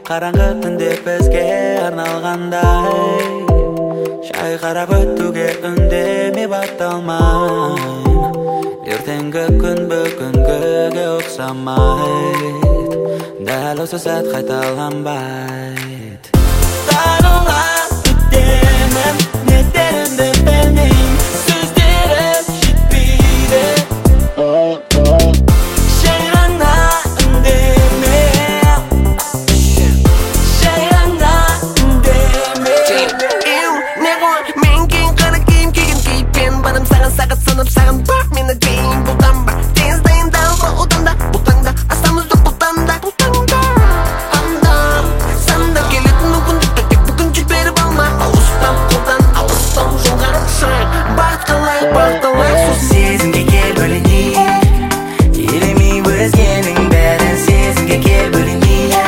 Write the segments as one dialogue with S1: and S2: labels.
S1: Қараңғы түнде бізге арналғандай Шай қарап өтуге үндеме батталмайм Ертеңгі күн бүгінгіге ұқсамайды Дәл осы сәт қайталанбайды Сарылған өтемін не дерімді білмейм Сөздерім жетпейді Жай ғана үндеме Жай ғана үндеме
S2: Мен кейін қара киім киген кейіппен Барым саған сағат санап саған бар мені дейін Бұлдан бар тез дайындалғы одан да Бұл таңда астамызды бұл таңда Анда санда келетін мүмкіндікті тек бүгін жіберіп алма Алыстан қолдан алыстан жолға шық Бағыт қалай
S1: Сезімге кел бөлінейік Елемей өзгенің бәрін Сезімге кел бөлінейік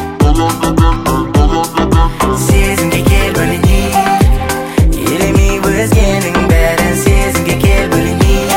S1: Сезімге кел бөлінейік Елемей өзгенің бәрін Сезімге кел бөлінейік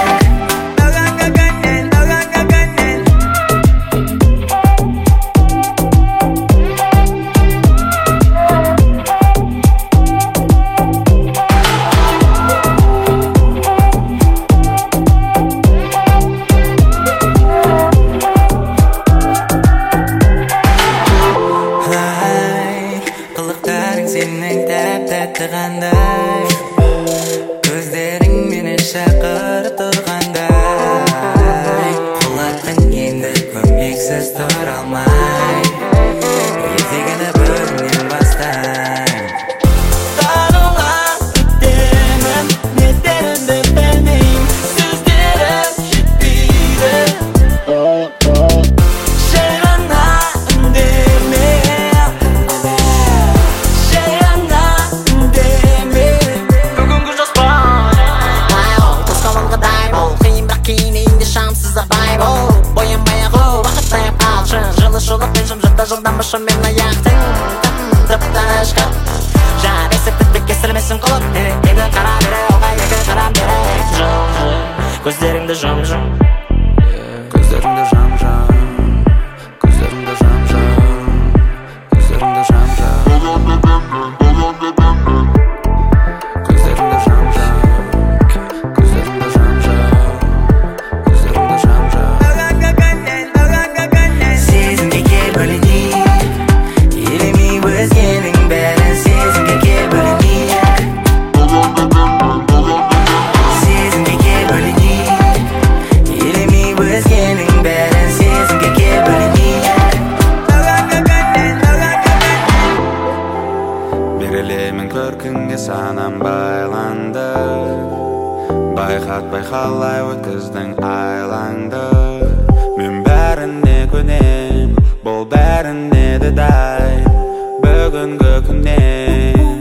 S1: Қылықтарың сенің тәп-тәтті қандай Көздерің мені шақырып тұрғандай Құлаттың енді көмексіз тұра алмай Ертегіні бүгіннен бастайм Сарылған өтемін не дерімді білмейм Сөздерім жетпейді Жай ғана үндеме Жай ғана үндеме
S2: Бүгінгі жоспар Тосқаланғыдай бол Қиын бірақ кейінейінде шамсыз абай бол Боянбай ағу уақыт таяп қалшы Жылы шолық пен жым-жыртта жылдамашы мен аяқтың Тып-тышқы Жар есіпті кесілмесін құлып Еді қара бере оға екі қарам бере Көздеріңді жым-жым
S1: Көздеріңді жам-жам Көздеріңді жам-жам Көздеріңді жам-жам Көздеріңді жам-жам Көздеріңді жам-жам Көздеріңді жам-жам Сезімге кел бөлінейік Елемей өзгенің бәрін Сезімге кел бөлінейік Сезімге кел бөлінейік Елемей өзгенің бәрін Сезімге кел бөлінейік Берілемін көркіңе санам байланды Байқатпай қалай өткіздің айлаңды Мен бәріне көнем Бұл бәріне де дай Бүгінгі күннен